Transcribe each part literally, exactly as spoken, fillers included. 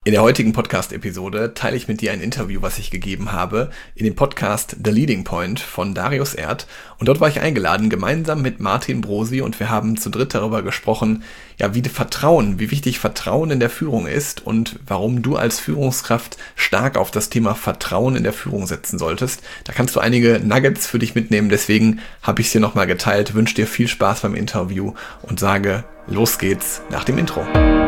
In der heutigen Podcast-Episode teile ich mit dir ein Interview, was ich gegeben habe, in dem Podcast The Leading Point von Darius Erd. Und dort war ich eingeladen, gemeinsam mit Martin Brosi, und wir haben zu dritt darüber gesprochen, ja, wie Vertrauen, wie wichtig Vertrauen in der Führung ist und warum du als Führungskraft stark auf das Thema Vertrauen in der Führung setzen solltest. Da kannst du einige Nuggets für dich mitnehmen, deswegen habe ich es hier nochmal geteilt. Wünsche dir viel Spaß beim Interview und sage, los geht's nach dem Intro.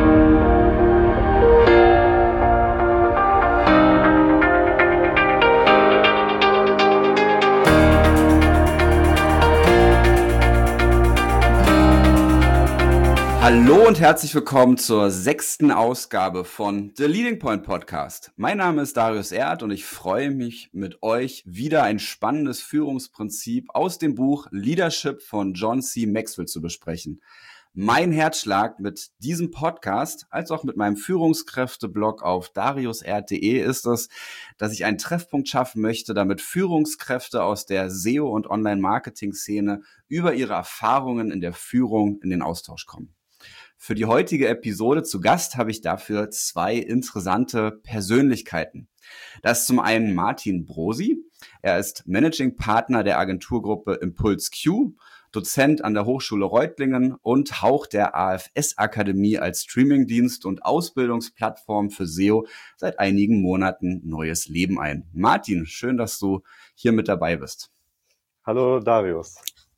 Hallo und herzlich willkommen zur sechsten Ausgabe von The Leading Point Podcast. Mein Name ist Darius Erd und ich freue mich, mit euch wieder ein spannendes Führungsprinzip aus dem Buch Leadership von John C. Maxwell zu besprechen. Mein Herzschlag mit diesem Podcast, als auch mit meinem Führungskräfte-Blog auf dariuserd punkt de ist es, dass ich einen Treffpunkt schaffen möchte, damit Führungskräfte aus der S E O- und Online-Marketing-Szene über ihre Erfahrungen in der Führung in den Austausch kommen. Für die heutige Episode zu Gast habe ich dafür zwei interessante Persönlichkeiten. Das ist zum einen Martin Brosi. Er ist Managing Partner der Agenturgruppe Impulse Q, Dozent an der Hochschule Reutlingen und Hauch der A F S-Akademie als Streamingdienst und Ausbildungsplattform für S E O seit einigen Monaten neues Leben ein. Martin, schön, dass du hier mit dabei bist. Hallo Darius.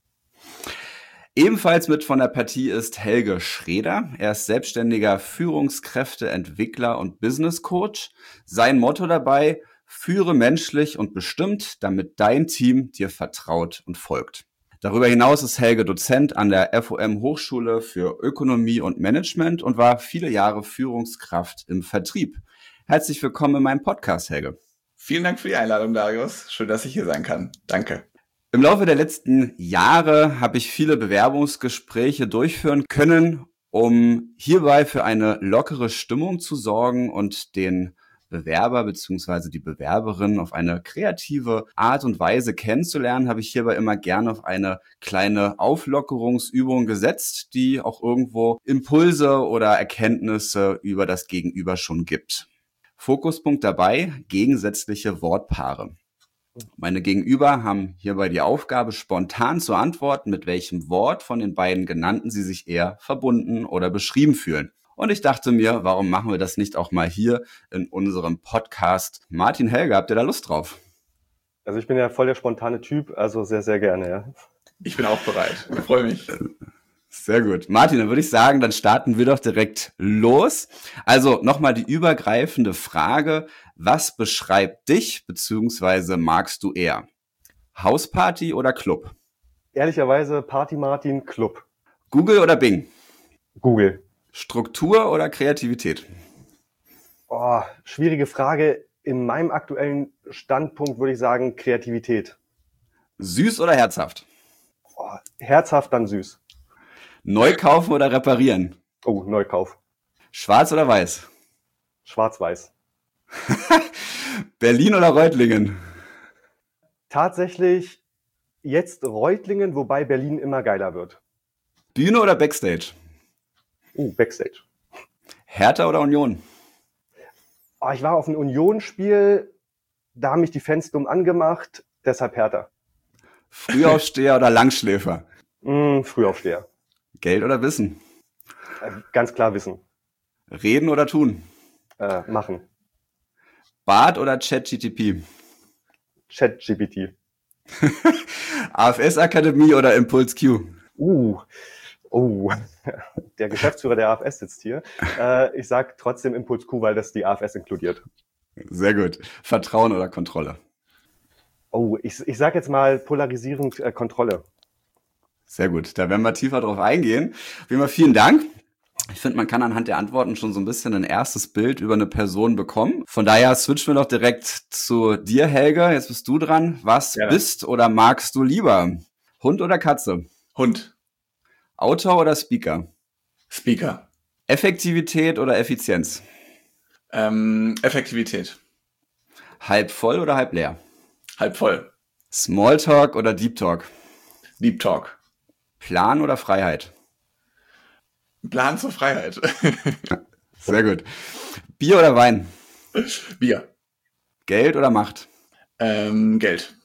Ebenfalls mit von der Partie ist Helge Schreder. Er ist selbstständiger Führungskräfteentwickler und Business Coach. Sein Motto dabei: Führe menschlich und bestimmt, damit dein Team dir vertraut und folgt. Darüber hinaus ist Helge Dozent an der F O M Hochschule für Ökonomie und Management und war viele Jahre Führungskraft im Vertrieb. Herzlich willkommen in meinem Podcast, Helge. Vielen Dank für die Einladung, Darius. Schön, dass ich hier sein kann. Danke. Im Laufe der letzten Jahre habe ich viele Bewerbungsgespräche durchführen können, um hierbei für eine lockere Stimmung zu sorgen und den Bewerber bzw. die Bewerberin auf eine kreative Art und Weise kennenzulernen, habe ich hierbei immer gerne auf eine kleine Auflockerungsübung gesetzt, die auch irgendwo Impulse oder Erkenntnisse über das Gegenüber schon gibt. Fokuspunkt dabei: gegensätzliche Wortpaare. Meine Gegenüber haben hierbei die Aufgabe, spontan zu antworten, mit welchem Wort von den beiden genannten sie sich eher verbunden oder beschrieben fühlen. Und ich dachte mir, warum machen wir das nicht auch mal hier in unserem Podcast? Martin, Helge, habt ihr da Lust drauf? Also ich bin ja voll der spontane Typ, also sehr, sehr gerne, ja. Ich bin auch bereit. Ich freue mich. Sehr gut. Martin, dann würde ich sagen, dann starten wir doch direkt los. Also nochmal die übergreifende Frage: Was beschreibt dich bzw. magst du eher? Hausparty oder Club? Ehrlicherweise Party Martin, Club. Google oder Bing? Google. Struktur oder Kreativität? Oh, schwierige Frage. In meinem aktuellen Standpunkt würde ich sagen Kreativität. Süß oder herzhaft? Oh, herzhaft, dann süß. Neu kaufen oder reparieren? Oh, Neukauf. Schwarz oder weiß? Schwarz-Weiß. Berlin oder Reutlingen? Tatsächlich jetzt Reutlingen, wobei Berlin immer geiler wird. Bühne oder Backstage? Oh, Backstage. Hertha oder Union? Oh, ich war auf einem Union-Spiel, da haben mich die Fans dumm angemacht, deshalb Hertha. Frühaufsteher oder Langschläfer? Mm, Frühaufsteher. Geld oder Wissen? Äh, ganz klar Wissen. Reden oder tun? Äh, machen. Bart oder ChatGTP? ChatGPT. A F S-Akademie oder Impulse Q? Uh, oh, der Geschäftsführer der A F S sitzt hier. Äh, ich sag trotzdem Impulse Q, weil das die A F S inkludiert. Sehr gut. Vertrauen oder Kontrolle? Oh, ich, ich sag jetzt mal polarisierend äh, Kontrolle. Sehr gut. Da werden wir tiefer drauf eingehen. Wie immer, vielen Dank. Ich finde, man kann anhand der Antworten schon so ein bisschen ein erstes Bild über eine Person bekommen. Von daher switchen wir doch direkt zu dir, Helge. Jetzt bist du dran. Was Ja. bist oder magst du lieber? Hund oder Katze? Hund. Autor oder Speaker? Speaker. Effektivität oder Effizienz? Ähm, Effektivität. Halb voll oder halb leer? Halb voll. Smalltalk oder Deep Talk? Deep Talk. Plan oder Freiheit? Plan zur Freiheit. Sehr gut. Bier oder Wein? Bier. Geld oder Macht? Ähm, Geld.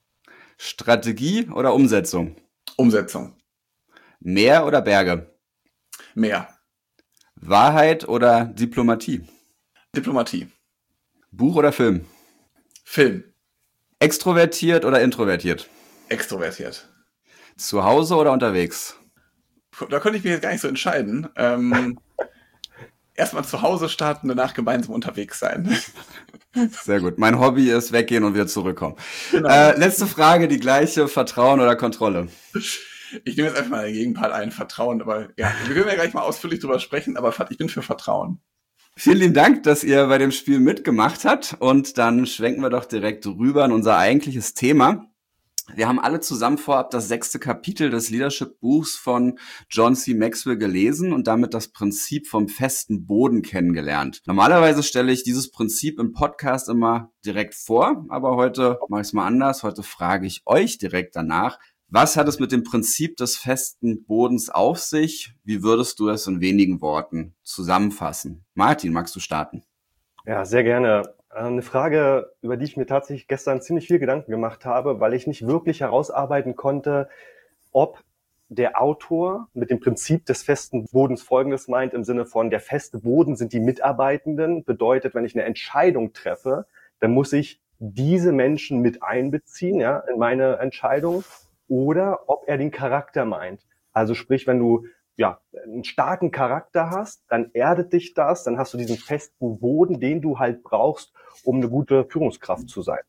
Strategie oder Umsetzung? Umsetzung. Meer oder Berge? Meer. Wahrheit oder Diplomatie? Diplomatie. Buch oder Film? Film. Extrovertiert oder introvertiert? Extrovertiert. Zu Hause oder unterwegs? Da konnte ich mich jetzt gar nicht so entscheiden. Ähm, erstmal zu Hause starten, danach gemeinsam unterwegs sein. Sehr gut. Mein Hobby ist weggehen und wieder zurückkommen. Genau. Äh, letzte Frage, die gleiche. Vertrauen oder Kontrolle? Ich nehme jetzt einfach mal den Gegenpart ein, Vertrauen. Aber ja, wir können ja gleich mal ausführlich drüber sprechen, aber ich bin für Vertrauen. Vielen lieben Dank, dass ihr bei dem Spiel mitgemacht habt. Und dann schwenken wir doch direkt rüber in unser eigentliches Thema. Wir haben alle zusammen vorab das sechste Kapitel des Leadership-Buchs von John C. Maxwell gelesen und damit das Prinzip vom festen Boden kennengelernt. Normalerweise stelle ich dieses Prinzip im Podcast immer direkt vor, aber heute mache ich es mal anders. Heute frage ich euch direkt danach, was hat es mit dem Prinzip des festen Bodens auf sich? Wie würdest du es in wenigen Worten zusammenfassen? Martin, magst du starten? Ja, sehr gerne. Eine Frage, über die ich mir tatsächlich gestern ziemlich viel Gedanken gemacht habe, weil ich nicht wirklich herausarbeiten konnte, ob der Autor mit dem Prinzip des festen Bodens Folgendes meint, im Sinne von, der feste Boden sind die Mitarbeitenden, bedeutet, wenn ich eine Entscheidung treffe, dann muss ich diese Menschen mit einbeziehen, ja, in meine Entscheidung, oder ob er den Charakter meint. Also sprich, wenn du ja, einen starken Charakter hast, dann erdet dich das, dann hast du diesen festen Boden, den du halt brauchst, um eine gute Führungskraft zu sein.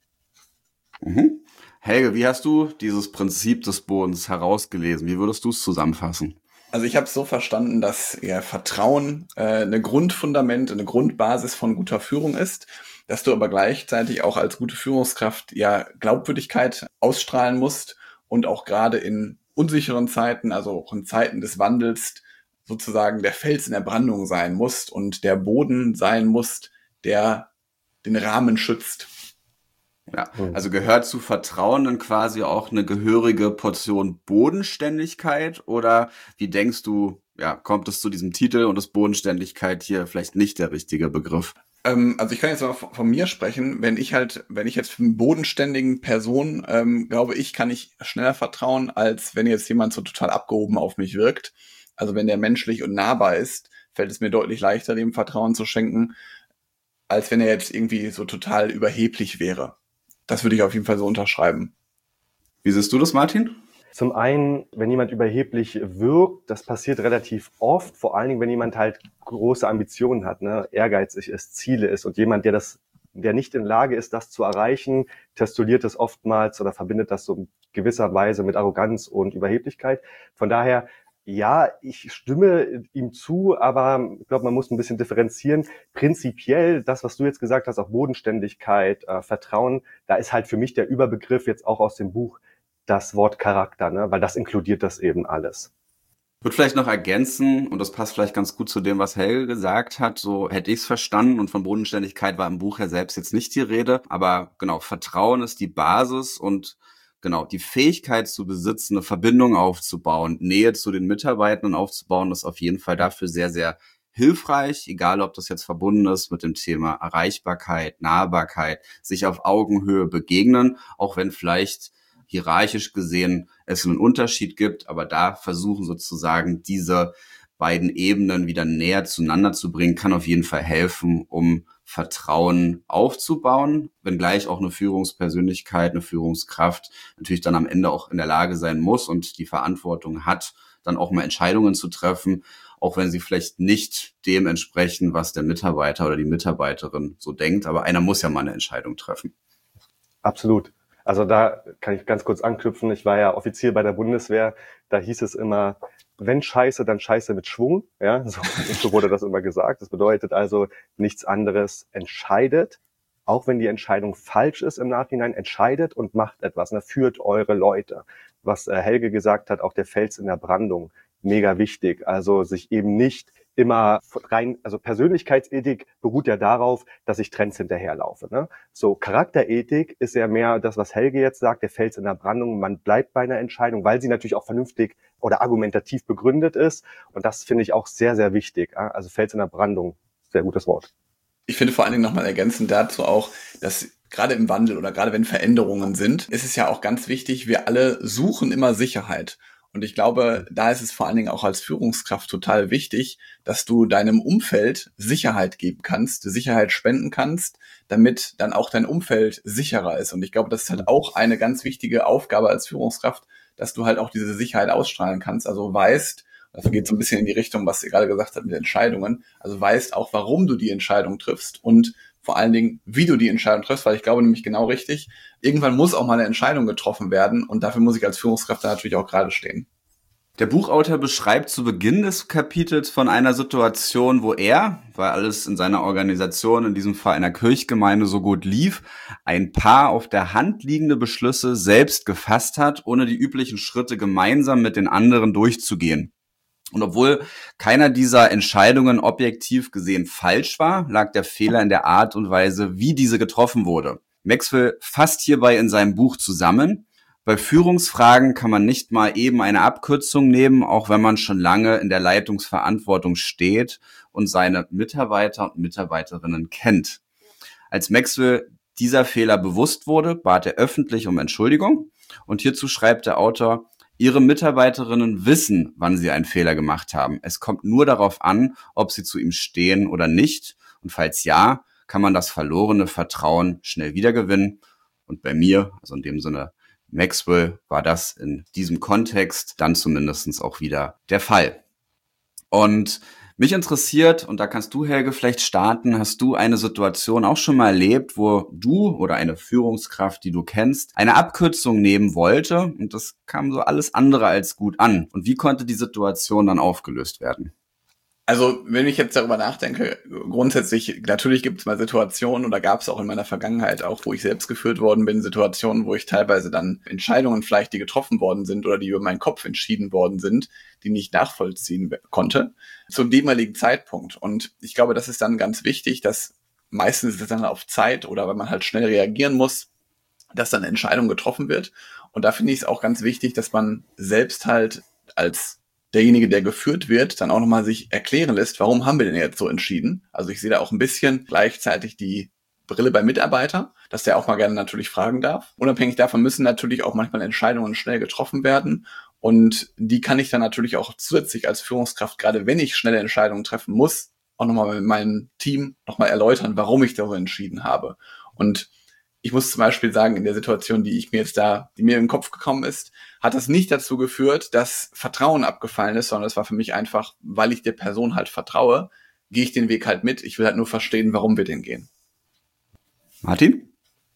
Mhm. Helge, wie hast du dieses Prinzip des Bodens herausgelesen? Wie würdest du es zusammenfassen? Also ich habe es so verstanden, dass ja, Vertrauen äh, eine Grundfundament, eine Grundbasis von guter Führung ist, dass du aber gleichzeitig auch als gute Führungskraft ja Glaubwürdigkeit ausstrahlen musst und auch gerade in unsicheren Zeiten, also auch in Zeiten des Wandels, sozusagen der Fels in der Brandung sein musst und der Boden sein musst, der den Rahmen schützt. Ja, also gehört zu Vertrauen dann quasi auch eine gehörige Portion Bodenständigkeit, oder wie denkst du, ja, kommt es zu diesem Titel und ist Bodenständigkeit hier vielleicht nicht der richtige Begriff? Ähm, also ich kann jetzt mal von, von mir sprechen, wenn ich halt, wenn ich jetzt für eine bodenständigen Person, ähm, glaube ich, kann ich schneller vertrauen, als wenn jetzt jemand so total abgehoben auf mich wirkt. Also wenn der menschlich und nahbar ist, fällt es mir deutlich leichter, dem Vertrauen zu schenken, als wenn er jetzt irgendwie so total überheblich wäre. Das würde ich auf jeden Fall so unterschreiben. Wie siehst du das, Martin? Zum einen, wenn jemand überheblich wirkt, das passiert relativ oft, vor allen Dingen, wenn jemand halt große Ambitionen hat, ne, ehrgeizig ist, Ziele ist, und jemand, der das, der nicht in Lage ist, das zu erreichen, testuliert das oftmals oder verbindet das so in gewisser Weise mit Arroganz und Überheblichkeit. Von daher, ja, ich stimme ihm zu, aber ich glaube, man muss ein bisschen differenzieren. Prinzipiell, das, was du jetzt gesagt hast, auch Bodenständigkeit, äh, Vertrauen, da ist halt für mich der Überbegriff jetzt auch aus dem Buch das Wort Charakter, ne? Weil das inkludiert das eben alles. Ich würde vielleicht noch ergänzen, und das passt vielleicht ganz gut zu dem, was Helge gesagt hat, so hätte ich es verstanden, und von Bodenständigkeit war im Buch ja selbst jetzt nicht die Rede, aber genau, Vertrauen ist die Basis und genau, die Fähigkeit zu besitzen, eine Verbindung aufzubauen, Nähe zu den Mitarbeitern aufzubauen, ist auf jeden Fall dafür sehr, sehr hilfreich, egal ob das jetzt verbunden ist mit dem Thema Erreichbarkeit, Nahbarkeit, sich auf Augenhöhe begegnen, auch wenn vielleicht hierarchisch gesehen es einen Unterschied gibt, aber da versuchen sozusagen diese beiden Ebenen wieder näher zueinander zu bringen, kann auf jeden Fall helfen, um Vertrauen aufzubauen, wenngleich auch eine Führungspersönlichkeit, eine Führungskraft natürlich dann am Ende auch in der Lage sein muss und die Verantwortung hat, dann auch mal Entscheidungen zu treffen, auch wenn sie vielleicht nicht dem entsprechen, was der Mitarbeiter oder die Mitarbeiterin so denkt, aber einer muss ja mal eine Entscheidung treffen. Absolut. Also da kann ich ganz kurz anknüpfen. Ich war ja Offizier bei der Bundeswehr. Da hieß es immer, wenn Scheiße, dann Scheiße mit Schwung. Ja, so, so wurde das immer gesagt. Das bedeutet also nichts anderes. Entscheidet, auch wenn die Entscheidung falsch ist im Nachhinein, entscheidet und macht etwas. Ne? Führt eure Leute. Was äh, Helge gesagt hat, auch der Fels in der Brandung. Mega wichtig. Also sich eben nicht immer rein, also Persönlichkeitsethik beruht ja darauf, dass ich Trends hinterherlaufe. Ne? So Charakterethik ist ja mehr das, was Helge jetzt sagt, der Fels in der Brandung. Man bleibt bei einer Entscheidung, weil sie natürlich auch vernünftig oder argumentativ begründet ist. Und das finde ich auch sehr, sehr wichtig. Also Fels in der Brandung, sehr gutes Wort. Ich finde vor allen Dingen nochmal ergänzend dazu auch, dass gerade im Wandel oder gerade wenn Veränderungen sind, ist es ja auch ganz wichtig, wir alle suchen immer Sicherheit. Und ich glaube, da ist es vor allen Dingen auch als Führungskraft total wichtig, dass du deinem Umfeld Sicherheit geben kannst, Sicherheit spenden kannst, damit dann auch dein Umfeld sicherer ist. Und ich glaube, das ist halt auch eine ganz wichtige Aufgabe als Führungskraft, dass du halt auch diese Sicherheit ausstrahlen kannst. Also weißt, das geht so ein bisschen in die Richtung, was ihr gerade gesagt habt mit Entscheidungen, also weißt auch, warum du die Entscheidung triffst und vor allen Dingen, wie du die Entscheidung triffst, weil ich glaube nämlich genau richtig, irgendwann muss auch mal eine Entscheidung getroffen werden und dafür muss ich als Führungskraft da natürlich auch gerade stehen. Der Buchautor beschreibt zu Beginn des Kapitels von einer Situation, wo er, weil alles in seiner Organisation, in diesem Fall einer Kirchgemeinde, so gut lief, ein paar auf der Hand liegende Beschlüsse selbst gefasst hat, ohne die üblichen Schritte gemeinsam mit den anderen durchzugehen. Und obwohl keiner dieser Entscheidungen objektiv gesehen falsch war, lag der Fehler in der Art und Weise, wie diese getroffen wurde. Maxwell fasst hierbei in seinem Buch zusammen: Bei Führungsfragen kann man nicht mal eben eine Abkürzung nehmen, auch wenn man schon lange in der Leitungsverantwortung steht und seine Mitarbeiter und Mitarbeiterinnen kennt. Als Maxwell dieser Fehler bewusst wurde, bat er öffentlich um Entschuldigung. Und hierzu schreibt der Autor: Ihre Mitarbeiterinnen wissen, wann sie einen Fehler gemacht haben. Es kommt nur darauf an, ob sie zu ihm stehen oder nicht. Und falls ja, kann man das verlorene Vertrauen schnell wiedergewinnen. Und bei mir, also in dem Sinne Maxwell, war das in diesem Kontext dann zumindest auch wieder der Fall. Und mich interessiert, und da kannst du, Helge, vielleicht starten, hast du eine Situation auch schon mal erlebt, wo du oder eine Führungskraft, die du kennst, eine Abkürzung nehmen wollte und das kam so alles andere als gut an? Und wie konnte die Situation dann aufgelöst werden? Also wenn ich jetzt darüber nachdenke, grundsätzlich, natürlich gibt es mal Situationen oder gab es auch in meiner Vergangenheit auch, wo ich selbst geführt worden bin, Situationen, wo ich teilweise dann Entscheidungen vielleicht, die getroffen worden sind oder die über meinen Kopf entschieden worden sind, die nicht nachvollziehen konnte, zum damaligen Zeitpunkt. Und ich glaube, das ist dann ganz wichtig, dass meistens ist es dann auf Zeit oder wenn man halt schnell reagieren muss, dass dann eine Entscheidung getroffen wird. Und da finde ich es auch ganz wichtig, dass man selbst halt als derjenige, der geführt wird, dann auch nochmal sich erklären lässt, warum haben wir denn jetzt so entschieden? Also ich sehe da auch ein bisschen gleichzeitig die Brille beim Mitarbeiter, dass der auch mal gerne natürlich fragen darf. Unabhängig davon müssen natürlich auch manchmal Entscheidungen schnell getroffen werden. Und die kann ich dann natürlich auch zusätzlich als Führungskraft, gerade wenn ich schnelle Entscheidungen treffen muss, auch nochmal mit meinem Team nochmal erläutern, warum ich da so entschieden habe. Und ich muss zum Beispiel sagen, in der Situation, die ich mir jetzt da, die mir im Kopf gekommen ist, hat das nicht dazu geführt, dass Vertrauen abgefallen ist, sondern es war für mich einfach, weil ich der Person halt vertraue, gehe ich den Weg halt mit. Ich will halt nur verstehen, warum wir den gehen. Martin?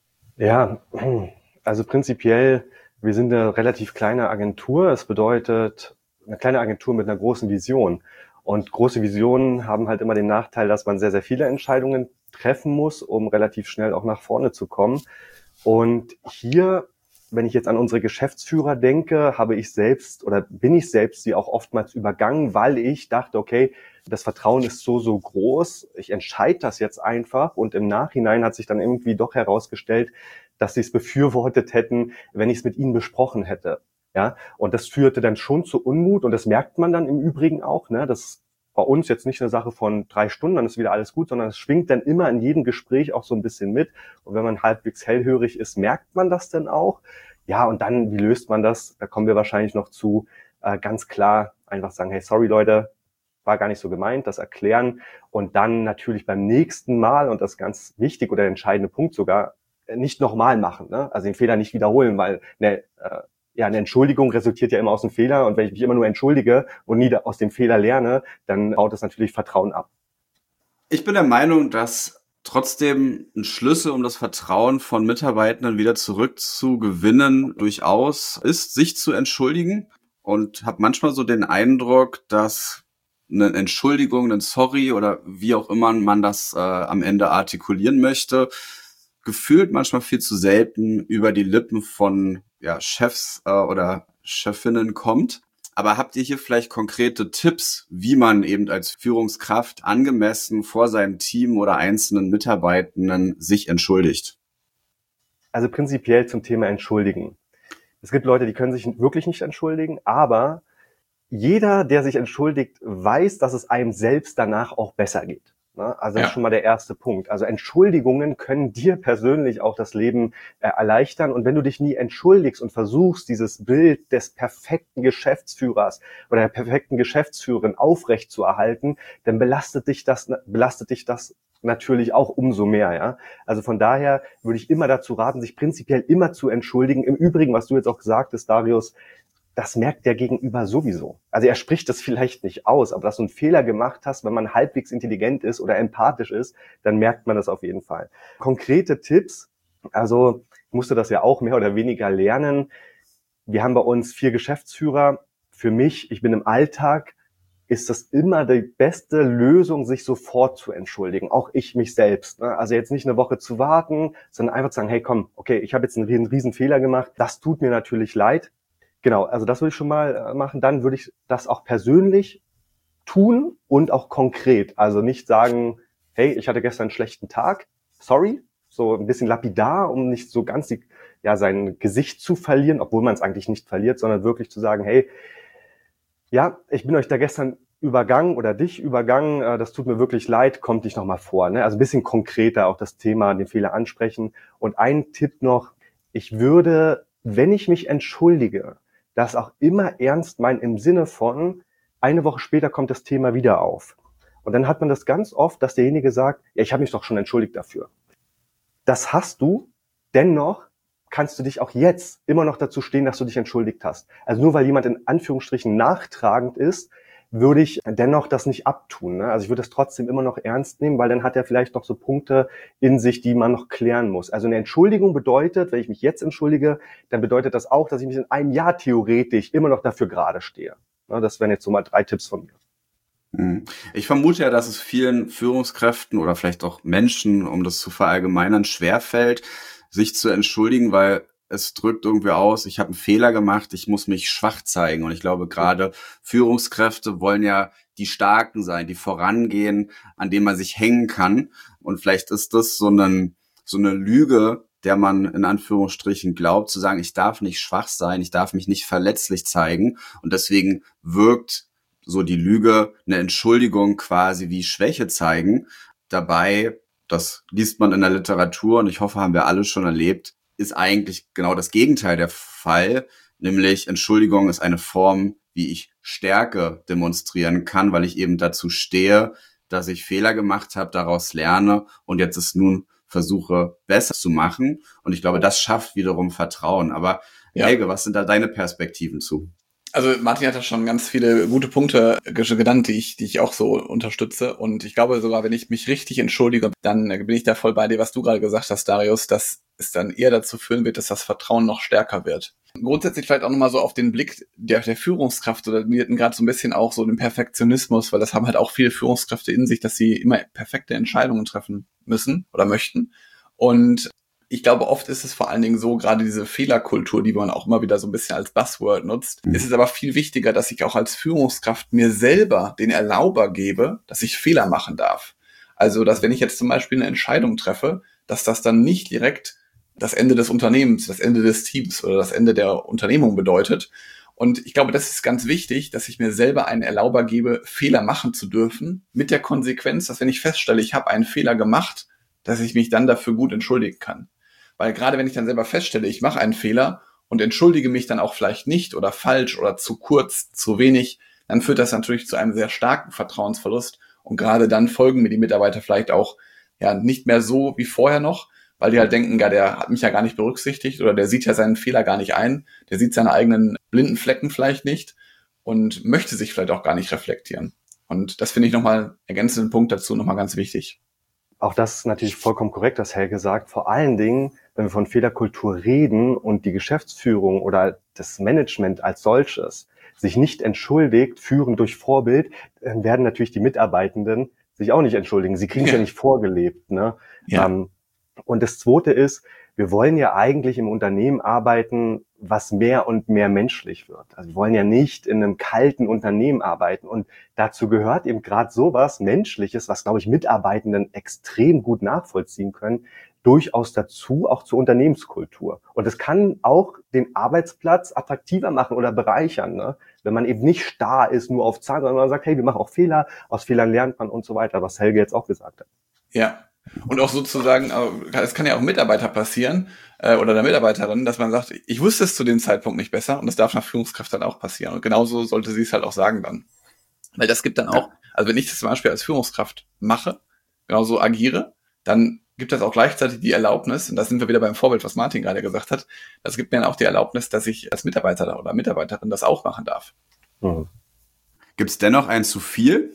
Ja, also prinzipiell, wir sind eine relativ kleine Agentur. Das bedeutet, eine kleine Agentur mit einer großen Vision. Und große Visionen haben halt immer den Nachteil, dass man sehr, sehr viele Entscheidungen treffen muss, um relativ schnell auch nach vorne zu kommen. Und hier, wenn ich jetzt an unsere Geschäftsführer denke, habe ich selbst oder bin ich selbst sie auch oftmals übergangen, weil ich dachte, okay, das Vertrauen ist so, so groß, ich entscheide das jetzt einfach. Und im Nachhinein hat sich dann irgendwie doch herausgestellt, dass sie es befürwortet hätten, wenn ich es mit ihnen besprochen hätte. Ja, und das führte dann schon zu Unmut und das merkt man dann im Übrigen auch, ne, das bei uns jetzt nicht eine Sache von drei Stunden, dann ist wieder alles gut, sondern es schwingt dann immer in jedem Gespräch auch so ein bisschen mit. Und wenn man halbwegs hellhörig ist, merkt man das dann auch. Ja, und dann, wie löst man das? Da kommen wir wahrscheinlich noch zu, äh, ganz klar einfach sagen, hey, sorry Leute, war gar nicht so gemeint, das erklären und dann natürlich beim nächsten Mal, und das ist ganz wichtig oder der entscheidende Punkt sogar, nicht nochmal machen, ne? Also den Fehler nicht wiederholen, weil ne, äh, ja, eine Entschuldigung resultiert ja immer aus dem Fehler und wenn ich mich immer nur entschuldige und nie aus dem Fehler lerne, dann baut das natürlich Vertrauen ab. Ich bin der Meinung, dass trotzdem ein Schlüssel, um das Vertrauen von Mitarbeitenden wieder zurückzugewinnen, durchaus ist, sich zu entschuldigen, und habe manchmal so den Eindruck, dass eine Entschuldigung, ein Sorry oder wie auch immer man das äh, am Ende artikulieren möchte, gefühlt manchmal viel zu selten über die Lippen von ja, Chefs äh, oder Chefinnen kommt. Aber habt ihr hier vielleicht konkrete Tipps, wie man eben als Führungskraft angemessen vor seinem Team oder einzelnen Mitarbeitenden sich entschuldigt? Also prinzipiell zum Thema Entschuldigen. Es gibt Leute, die können sich wirklich nicht entschuldigen, aber jeder, der sich entschuldigt, weiß, dass es einem selbst danach auch besser geht. Ne? Also das Ja. ist schon mal der erste Punkt. Also Entschuldigungen können dir persönlich auch das Leben äh, erleichtern. Und wenn du dich nie entschuldigst und versuchst, dieses Bild des perfekten Geschäftsführers oder der perfekten Geschäftsführerin aufrechtzuerhalten, dann belastet dich das, belastet dich das natürlich auch umso mehr. Ja? Also von daher würde ich immer dazu raten, sich prinzipiell immer zu entschuldigen. Im Übrigen, was du jetzt auch gesagt hast, Darius, das merkt der Gegenüber sowieso. Also er spricht das vielleicht nicht aus, aber dass du einen Fehler gemacht hast, wenn man halbwegs intelligent ist oder empathisch ist, dann merkt man das auf jeden Fall. Konkrete Tipps, also ich musste das ja auch mehr oder weniger lernen. Wir haben bei uns vier Geschäftsführer. Für mich, ich bin im Alltag, ist das immer die beste Lösung, sich sofort zu entschuldigen. Auch ich mich selbst. Ne? Also jetzt nicht eine Woche zu warten, sondern einfach zu sagen, hey komm, okay, ich habe jetzt einen riesen Fehler gemacht. Das tut mir natürlich leid. Genau, also das würde ich schon mal machen. Dann würde ich das auch persönlich tun und auch konkret. Also nicht sagen, hey, ich hatte gestern einen schlechten Tag, sorry. So ein bisschen lapidar, um nicht so ganz die, ja, sein Gesicht zu verlieren, obwohl man es eigentlich nicht verliert, sondern wirklich zu sagen, hey, ja, ich bin euch da gestern übergangen oder dich übergangen, das tut mir wirklich leid, kommt nicht nochmal vor. Ne? Also ein bisschen konkreter auch das Thema, den Fehler ansprechen. Und ein Tipp noch, ich würde, wenn ich mich entschuldige, das auch immer ernst meinen im Sinne von, eine Woche später kommt das Thema wieder auf. Und dann hat man das ganz oft, dass derjenige sagt, ja, ich habe mich doch schon entschuldigt dafür. Das hast du, dennoch kannst du dich auch jetzt immer noch dazu stehen, dass du dich entschuldigt hast. Also nur weil jemand in Anführungsstrichen nachtragend ist, würde ich dennoch das nicht abtun. Ne? Also ich würde das trotzdem immer noch ernst nehmen, weil dann hat er vielleicht noch so Punkte in sich, die man noch klären muss. Also eine Entschuldigung bedeutet, wenn ich mich jetzt entschuldige, dann bedeutet das auch, dass ich mich in einem Jahr theoretisch immer noch dafür gerade stehe. Ne? Das wären jetzt so mal drei Tipps von mir. Ich vermute ja, dass es vielen Führungskräften oder vielleicht auch Menschen, um das zu verallgemeinern, schwerfällt, sich zu entschuldigen, weil es drückt irgendwie aus, ich habe einen Fehler gemacht, ich muss mich schwach zeigen. Und ich glaube, gerade Führungskräfte wollen ja die Starken sein, die vorangehen, an denen man sich hängen kann. Und vielleicht ist das so eine, so eine Lüge, der man in Anführungsstrichen glaubt, zu sagen, ich darf nicht schwach sein, ich darf mich nicht verletzlich zeigen. Und deswegen wirkt so die Lüge, eine Entschuldigung quasi wie Schwäche zeigen. Dabei, das liest man in der Literatur und ich hoffe, haben wir alle schon erlebt, ist eigentlich genau das Gegenteil der Fall, nämlich Entschuldigung ist eine Form, wie ich Stärke demonstrieren kann, weil ich eben dazu stehe, dass ich Fehler gemacht habe, daraus lerne und jetzt es nun versuche, besser zu machen. Und ich glaube, das schafft wiederum Vertrauen. Aber ja. Helge, was sind da deine Perspektiven zu? Also Martin hat ja schon ganz viele gute Punkte genannt, die ich, die ich auch so unterstütze. Und ich glaube sogar, wenn ich mich richtig entschuldige, dann bin ich da voll bei dir, was du gerade gesagt hast, Darius, dass es dann eher dazu führen wird, dass das Vertrauen noch stärker wird. Grundsätzlich vielleicht auch nochmal so auf den Blick der, der Führungskraft oder wir hatten gerade so ein bisschen auch so den Perfektionismus, weil das haben halt auch viele Führungskräfte in sich, dass sie immer perfekte Entscheidungen treffen müssen oder möchten. Und ich glaube, oft ist es vor allen Dingen so, gerade diese Fehlerkultur, die man auch immer wieder so ein bisschen als Buzzword nutzt, mhm. ist es aber viel wichtiger, dass ich auch als Führungskraft mir selber den Erlauber gebe, dass ich Fehler machen darf. Also, dass wenn ich jetzt zum Beispiel eine Entscheidung treffe, dass das dann nicht direkt das Ende des Unternehmens, das Ende des Teams oder das Ende der Unternehmung bedeutet. Und ich glaube, das ist ganz wichtig, dass ich mir selber einen Erlauber gebe, Fehler machen zu dürfen, mit der Konsequenz, dass wenn ich feststelle, ich habe einen Fehler gemacht, dass ich mich dann dafür gut entschuldigen kann. Weil gerade wenn ich dann selber feststelle, ich mache einen Fehler und entschuldige mich dann auch vielleicht nicht oder falsch oder zu kurz, zu wenig, dann führt das natürlich zu einem sehr starken Vertrauensverlust. Und gerade dann folgen mir die Mitarbeiter vielleicht auch ja nicht mehr so wie vorher noch, weil die halt denken, ja, der hat mich ja gar nicht berücksichtigt oder der sieht ja seinen Fehler gar nicht ein, der sieht seine eigenen blinden Flecken vielleicht nicht und möchte sich vielleicht auch gar nicht reflektieren. Und das finde ich nochmal einen ergänzenden Punkt dazu nochmal ganz wichtig. Auch das ist natürlich vollkommen korrekt, was Helge sagt. Vor allen Dingen, wenn wir von Fehlerkultur reden und die Geschäftsführung oder das Management als solches sich nicht entschuldigt, führen durch Vorbild, dann werden natürlich die Mitarbeitenden sich auch nicht entschuldigen. Sie kriegen es ja. ja nicht vorgelebt. Ne? Ja. Ähm, und das Zweite ist, wir wollen ja eigentlich im Unternehmen arbeiten, was mehr und mehr menschlich wird. Also wir wollen ja nicht in einem kalten Unternehmen arbeiten und dazu gehört eben gerade sowas Menschliches, was, glaube ich, Mitarbeitenden extrem gut nachvollziehen können, durchaus dazu, auch zur Unternehmenskultur. Und es kann auch den Arbeitsplatz attraktiver machen oder bereichern, ne? Wenn man eben nicht starr ist, nur auf Zahlen, sondern man sagt, hey, wir machen auch Fehler, aus Fehlern lernt man und so weiter, was Helge jetzt auch gesagt hat. Ja. Und auch sozusagen, es kann ja auch Mitarbeiter passieren äh, oder der Mitarbeiterin, dass man sagt, ich wusste es zu dem Zeitpunkt nicht besser und das darf nach Führungskraft dann auch passieren. Und genauso sollte sie es halt auch sagen dann. Weil das gibt dann auch, also wenn ich das zum Beispiel als Führungskraft mache, genauso agiere, dann gibt das auch gleichzeitig die Erlaubnis, und da sind wir wieder beim Vorbild, was Martin gerade gesagt hat, das gibt mir dann auch die Erlaubnis, dass ich als Mitarbeiter oder Mitarbeiterin das auch machen darf. Mhm. Gibt es dennoch ein zu viel?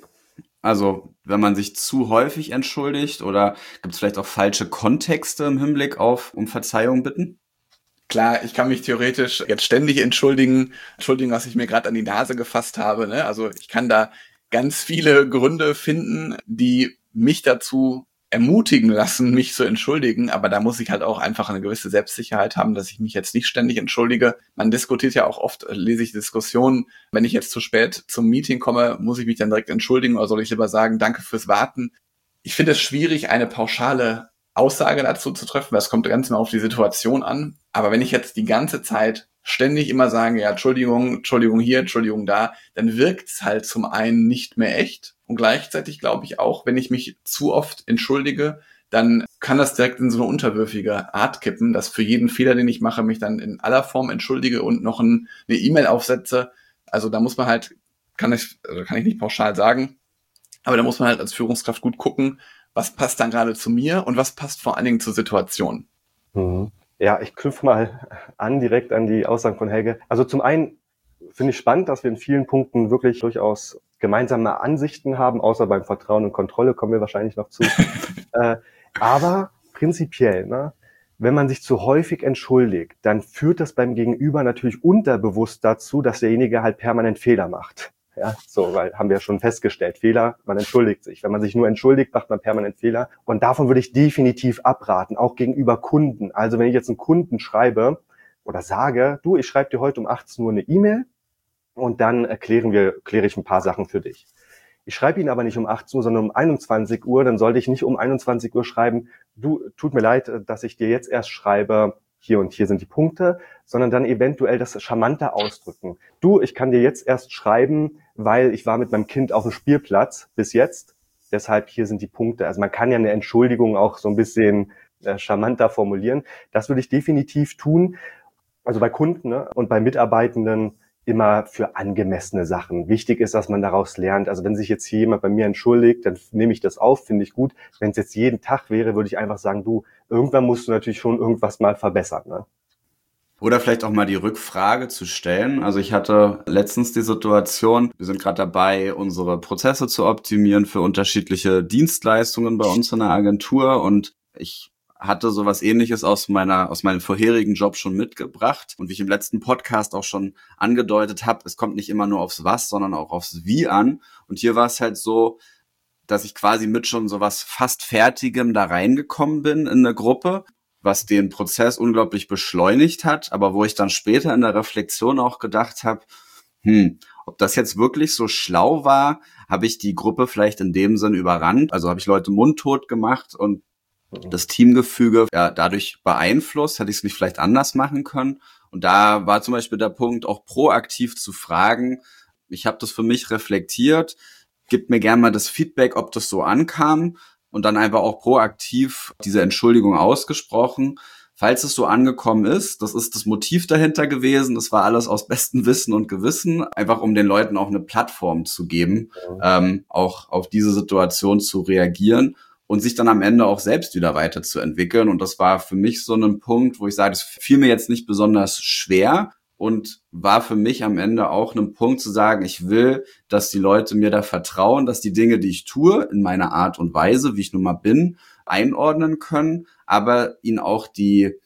Also wenn man sich zu häufig entschuldigt oder gibt es vielleicht auch falsche Kontexte im Hinblick auf um Verzeihung bitten? Klar, ich kann mich theoretisch jetzt ständig entschuldigen, entschuldigen, was ich mir gerade an die Nase gefasst habe, ne? Also ich kann da ganz viele Gründe finden, die mich dazu ermutigen lassen, mich zu entschuldigen, aber da muss ich halt auch einfach eine gewisse Selbstsicherheit haben, dass ich mich jetzt nicht ständig entschuldige. Man diskutiert ja auch oft, lese ich Diskussionen, wenn ich jetzt zu spät zum Meeting komme, muss ich mich dann direkt entschuldigen oder soll ich lieber sagen, danke fürs Warten? Ich finde es schwierig, eine pauschale Aussage dazu zu treffen, weil es kommt ganz mal auf die Situation an. Aber wenn ich jetzt die ganze Zeit ständig immer sage, ja, Entschuldigung, Entschuldigung hier, Entschuldigung da, dann wirkt es halt zum einen nicht mehr echt. Und gleichzeitig glaube ich auch, wenn ich mich zu oft entschuldige, dann kann das direkt in so eine unterwürfige Art kippen, dass für jeden Fehler, den ich mache, mich dann in aller Form entschuldige und noch ein, eine E-Mail aufsetze. Also da muss man halt, kann ich, also kann ich nicht pauschal sagen, aber da muss man halt als Führungskraft gut gucken, was passt dann gerade zu mir und was passt vor allen Dingen zur Situation. Mhm. Ja, ich knüpfe mal an direkt an die Aussagen von Helge. Also zum einen finde ich spannend, dass wir in vielen Punkten wirklich durchaus gemeinsame Ansichten haben, außer beim Vertrauen und Kontrolle kommen wir wahrscheinlich noch zu. äh, aber prinzipiell, ne, wenn man sich zu häufig entschuldigt, dann führt das beim Gegenüber natürlich unterbewusst dazu, dass derjenige halt permanent Fehler macht. Ja, so, weil haben wir schon festgestellt, Fehler, man entschuldigt sich. Wenn man sich nur entschuldigt, macht man permanent Fehler. Und davon würde ich definitiv abraten, auch gegenüber Kunden. Also wenn ich jetzt einen Kunden schreibe oder sage, du, ich schreibe dir heute um achtzehn Uhr eine E-Mail und dann erklären wir, kläre ich ein paar Sachen für dich. Ich schreibe ihn aber nicht um achtzehn Uhr, sondern um einundzwanzig Uhr. Dann sollte ich nicht um einundzwanzig Uhr schreiben, du, tut mir leid, dass ich dir jetzt erst schreibe, hier und hier sind die Punkte, sondern dann eventuell das charmanter ausdrücken. Du, ich kann dir jetzt erst schreiben, weil ich war mit meinem Kind auf dem Spielplatz bis jetzt, deshalb hier sind die Punkte. Also man kann ja eine Entschuldigung auch so ein bisschen äh, charmanter formulieren. Das würde ich definitiv tun, also bei Kunden, ne, und bei Mitarbeitenden immer für angemessene Sachen. Wichtig ist, dass man daraus lernt. Also wenn sich jetzt hier jemand bei mir entschuldigt, dann nehme ich das auf, finde ich gut. Wenn es jetzt jeden Tag wäre, würde ich einfach sagen, du, irgendwann musst du natürlich schon irgendwas mal verbessern, ne? Oder vielleicht auch mal die Rückfrage zu stellen. Also ich hatte letztens die Situation, wir sind gerade dabei, unsere Prozesse zu optimieren für unterschiedliche Dienstleistungen bei uns in der Agentur und ich hatte sowas Ähnliches aus meiner aus meinem vorherigen Job schon mitgebracht. Und wie ich im letzten Podcast auch schon angedeutet habe, es kommt nicht immer nur aufs Was, sondern auch aufs Wie an. Und hier war es halt so, dass ich quasi mit schon sowas fast Fertigem da reingekommen bin in eine Gruppe, was den Prozess unglaublich beschleunigt hat, aber wo ich dann später in der Reflexion auch gedacht habe, hm, ob das jetzt wirklich so schlau war, habe ich die Gruppe vielleicht in dem Sinn überrannt, also habe ich Leute mundtot gemacht und das Teamgefüge ja dadurch beeinflusst, hätte ich es nicht vielleicht anders machen können. Und da war zum Beispiel der Punkt, auch proaktiv zu fragen, ich habe das für mich reflektiert, gebt mir gerne mal das Feedback, ob das so ankam und dann einfach auch proaktiv diese Entschuldigung ausgesprochen. Falls es so angekommen ist, das ist das Motiv dahinter gewesen, das war alles aus bestem Wissen und Gewissen, einfach um den Leuten auch eine Plattform zu geben, ja. ähm, auch auf diese Situation zu reagieren und sich dann am Ende auch selbst wieder weiterzuentwickeln. Und das war für mich so ein Punkt, wo ich sage, das fiel mir jetzt nicht besonders schwer und war für mich am Ende auch ein Punkt zu sagen, ich will, dass die Leute mir da vertrauen, dass die Dinge, die ich tue, in meiner Art und Weise, wie ich nun mal bin, einordnen können, aber ihnen auch die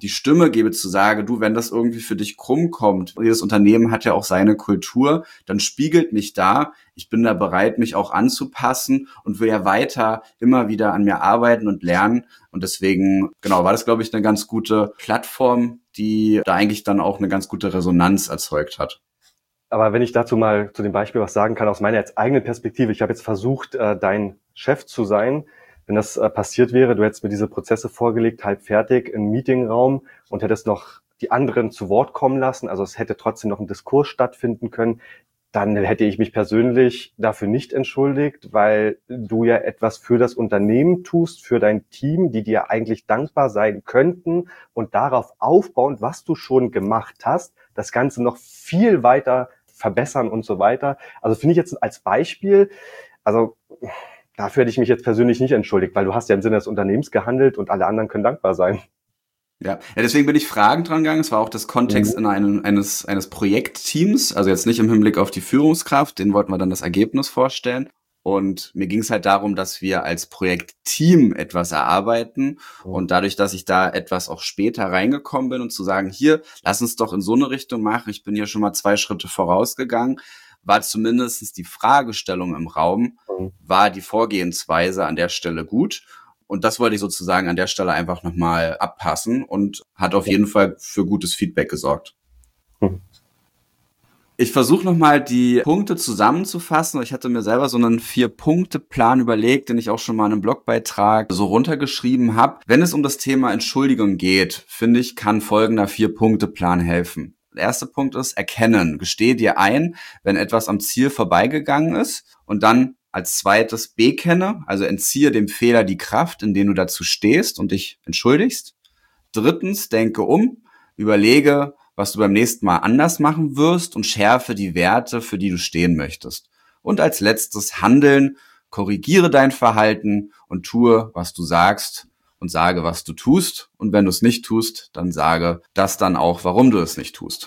die Stimme gebe zu sagen, du, wenn das irgendwie für dich krumm kommt, jedes Unternehmen hat ja auch seine Kultur, dann spiegelt mich da, ich bin da bereit, mich auch anzupassen und will ja weiter immer wieder an mir arbeiten und lernen. Und deswegen, genau, war das, glaube ich, eine ganz gute Plattform, die da eigentlich dann auch eine ganz gute Resonanz erzeugt hat. Aber wenn ich dazu mal zu dem Beispiel was sagen kann, aus meiner jetzt eigenen Perspektive, ich habe jetzt versucht, äh, dein Chef zu sein. Wenn das äh, passiert wäre, du hättest mir diese Prozesse vorgelegt, halb fertig, im Meetingraum und hättest noch die anderen zu Wort kommen lassen, also es hätte trotzdem noch ein Diskurs stattfinden können, dann hätte ich mich persönlich dafür nicht entschuldigt, weil du ja etwas für das Unternehmen tust, für dein Team, die dir eigentlich dankbar sein könnten und darauf aufbauend, was du schon gemacht hast, das Ganze noch viel weiter verbessern und so weiter. Also finde ich jetzt als Beispiel, also dafür hätte ich mich jetzt persönlich nicht entschuldigt, weil du hast ja im Sinne des Unternehmens gehandelt und alle anderen können dankbar sein. Ja, ja, deswegen bin ich fragend dran gegangen. Es war auch das Kontext mhm. in einem, eines, eines Projektteams, also jetzt nicht im Hinblick auf die Führungskraft, den wollten wir dann das Ergebnis vorstellen. Und mir ging es halt darum, dass wir als Projektteam etwas erarbeiten. Mhm. Und dadurch, dass ich da etwas auch später reingekommen bin und zu sagen, hier, lass uns doch in so eine Richtung machen, ich bin hier schon mal zwei Schritte vorausgegangen, war zumindest die Fragestellung im Raum, war die Vorgehensweise an der Stelle gut. Und das wollte ich sozusagen an der Stelle einfach nochmal abpassen und hat auf jeden Fall für gutes Feedback gesorgt. Hm. Ich versuche nochmal die Punkte zusammenzufassen. Ich hatte mir selber so einen Vier-Punkte-Plan überlegt, den ich auch schon mal in einem Blogbeitrag so runtergeschrieben habe. Wenn es um das Thema Entschuldigung geht, finde ich, kann folgender Vier-Punkte-Plan helfen. Der erste Punkt ist erkennen. Gestehe dir ein, wenn etwas am Ziel vorbeigegangen ist, und dann als zweites bekenne, also entziehe dem Fehler die Kraft, in dem du dazu stehst und dich entschuldigst. Drittens, denke um, überlege, was du beim nächsten Mal anders machen wirst und schärfe die Werte, für die du stehen möchtest. Und als letztes handeln, korrigiere dein Verhalten und tue, was du sagst und sage, was du tust. Und wenn du es nicht tust, dann sage das dann auch, warum du es nicht tust.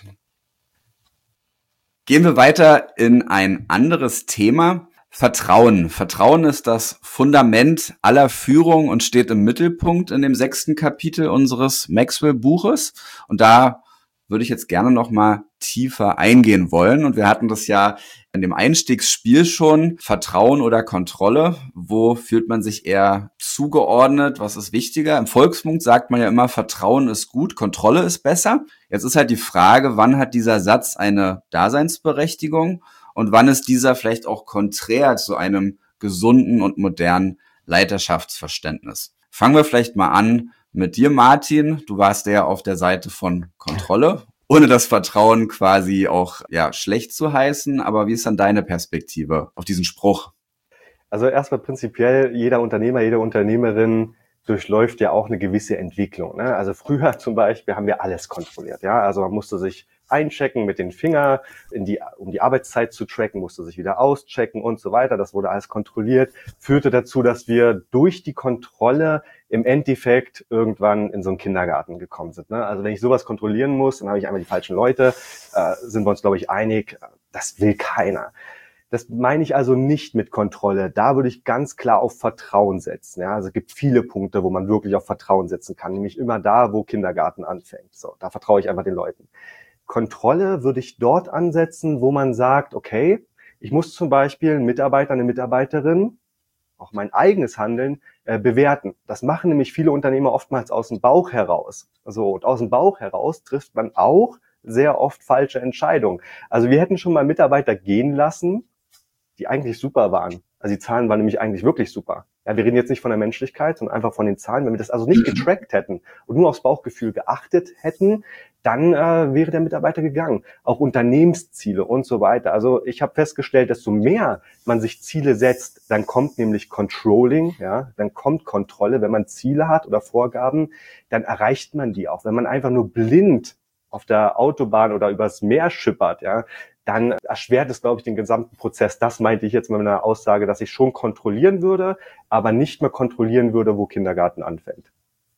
Gehen wir weiter in ein anderes Thema. Vertrauen. Vertrauen ist das Fundament aller Führung und steht im Mittelpunkt in dem sechsten Kapitel unseres Maxwell-Buches. Und da würde ich jetzt gerne noch mal tiefer eingehen wollen. Und wir hatten das ja in dem Einstiegsspiel schon, Vertrauen oder Kontrolle. Wo fühlt man sich eher zugeordnet? Was ist wichtiger? Im Volksmund sagt man ja immer, Vertrauen ist gut, Kontrolle ist besser. Jetzt ist halt die Frage, wann hat dieser Satz eine Daseinsberechtigung und wann ist dieser vielleicht auch konträr zu einem gesunden und modernen Leiterschaftsverständnis? Fangen wir vielleicht mal an mit dir, Martin. Du warst ja auf der Seite von Kontrolle, ohne das Vertrauen quasi auch ja schlecht zu heißen. Aber wie ist dann deine Perspektive auf diesen Spruch? Also erstmal prinzipiell, jeder Unternehmer, jede Unternehmerin durchläuft ja auch eine gewisse Entwicklung. Ne? Also früher zum Beispiel haben wir alles kontrolliert. Ja, also man musste sich einchecken mit den Finger, in die, um die Arbeitszeit zu tracken, musste sich wieder auschecken und so weiter. Das wurde alles kontrolliert, führte dazu, dass wir durch die Kontrolle im Endeffekt irgendwann in so einen Kindergarten gekommen sind. Ne? Also wenn ich sowas kontrollieren muss, dann habe ich einmal die falschen Leute, äh, sind wir uns, glaube ich, einig, das will keiner. Das meine ich also nicht mit Kontrolle. Da würde ich ganz klar auf Vertrauen setzen. Ja, also es gibt viele Punkte, wo man wirklich auf Vertrauen setzen kann, nämlich immer da, wo Kindergarten anfängt. So, da vertraue ich einfach den Leuten. Kontrolle würde ich dort ansetzen, wo man sagt, okay, ich muss zum Beispiel einen Mitarbeiter, eine Mitarbeiterin, auch mein eigenes Handeln, äh, bewerten. Das machen nämlich viele Unternehmer oftmals aus dem Bauch heraus. So, und aus dem Bauch heraus trifft man auch sehr oft falsche Entscheidungen. Also wir hätten schon mal Mitarbeiter gehen lassen, die eigentlich super waren. Also die Zahlen waren nämlich eigentlich wirklich super. Ja, wir reden jetzt nicht von der Menschlichkeit, sondern einfach von den Zahlen. Wenn wir das also nicht getrackt hätten und nur aufs Bauchgefühl geachtet hätten, dann äh, wäre der Mitarbeiter gegangen. Auch Unternehmensziele und so weiter. Also ich habe festgestellt, desto mehr man sich Ziele setzt, dann kommt nämlich Controlling, ja, dann kommt Kontrolle. Wenn man Ziele hat oder Vorgaben, dann erreicht man die auch. Wenn man einfach nur blind auf der Autobahn oder übers Meer schippert, ja, dann erschwert es, glaube ich, den gesamten Prozess. Das meinte ich jetzt mit meiner Aussage, dass ich schon kontrollieren würde, aber nicht mehr kontrollieren würde, wo Kindergarten anfängt.